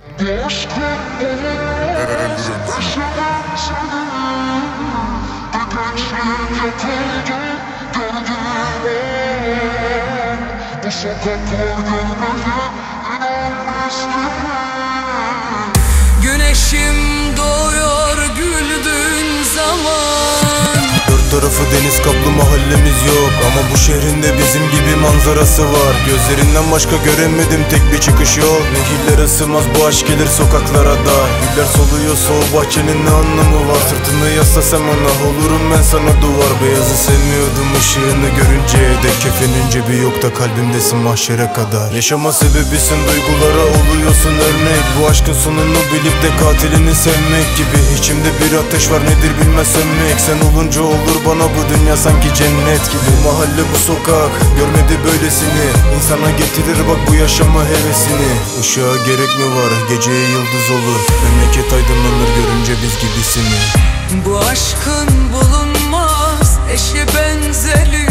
Güneşim doğuyor güldüğün zaman. Dört tarafı deniz kaplı mahallemiz yok, ama bu şehrin de bizim gibi manzarası var. Gözlerinden başka göremedim tek bir çıkış yol. Nehirlere sığmaz bu aşk gelir sokaklara da. Güller soluyorsa o bahçenin ne anlamı var? Sırtını yaslasam ona olurum ben sana duvar. Beyazı sevmiyordum ışığını görünce de. Kefenin cebi yok da kalbimdesin mahşere kadar. Yaşama sebebisin, duygulara oluyorsun örnek. Bu aşkın sonunu bilip de katilini sevmek gibi. İçimde bir ateş var, nedir bilmez sönmek. Sen olunca olur bana bu dünya sanki cennet gibi. Bu mahalle, bu sokak görmedi böylesini. İnsana getirir bak bu yaşama hevesini. Işığa gerek mi var, geceye yıldız olur. Memleket aydınlanır görünce biz gibisini. Bu aşkın bulunmaz eşi benzeri.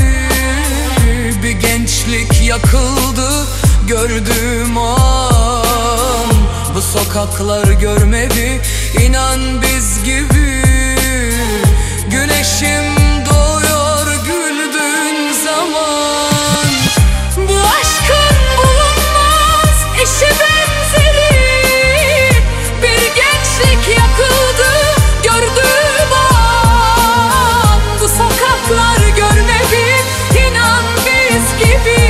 Bir gençlik yakıldı gördüğüm an. Bu sokaklar görmedi inan biz gibi. Güneşim doğuyor güldüğün zaman. Bu aşkın bulunmaz eşi benzeri. Bir gençlik yakıldı gördüğüm an. Bu sokaklar görmedi inan biz gibi.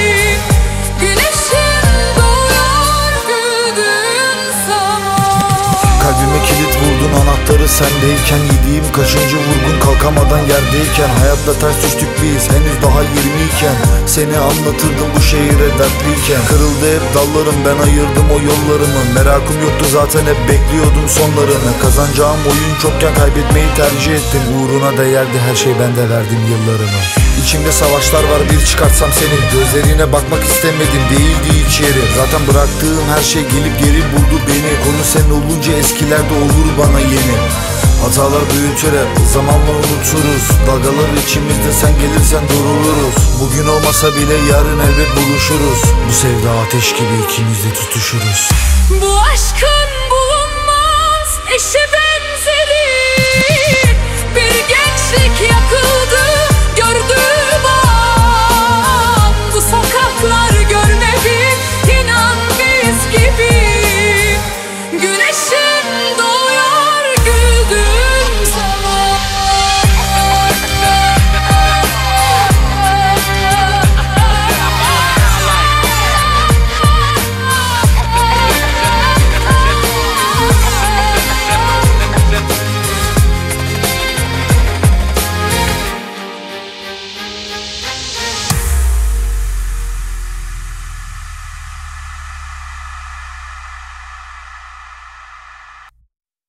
Güneşim doğuyor güldüğün zaman. Kalbime kilit vurdun anahtarı sendeyken. Yediğim kaşıncı vurgun kalkamadan yerdeyken. Hayatta ters düştük biz henüz daha 20'yken. Seni anlatırdım bu şehire dertliyken. Kırıldı hep dallarım, ben ayırdım o yollarımı. Merakım yoktu zaten, hep bekliyordum sonlarını. Kazanacağım oyun çokken kaybetmeyi tercih ettim. Uğruna değerdi her şey, ben de verdim yıllarımı. İçimde savaşlar var, bir çıkartsam seni. Gözlerine bakmak istemedim, değildi hiç yeri. Zaten bıraktığım her şey gelip geri buldu beni. Konu sen olunca eskilerde olur bana yeni. Hatalar büyütür hep, zamanla unuturuz. Dalgalar içimizde, sen gelirsen duruluruz. Bugün olmasa bile yarın elbet buluşuruz. Bu sevda ateş gibi ikimiz de tutuşuruz. Bu aşkın bulunmaz eşi benzeri.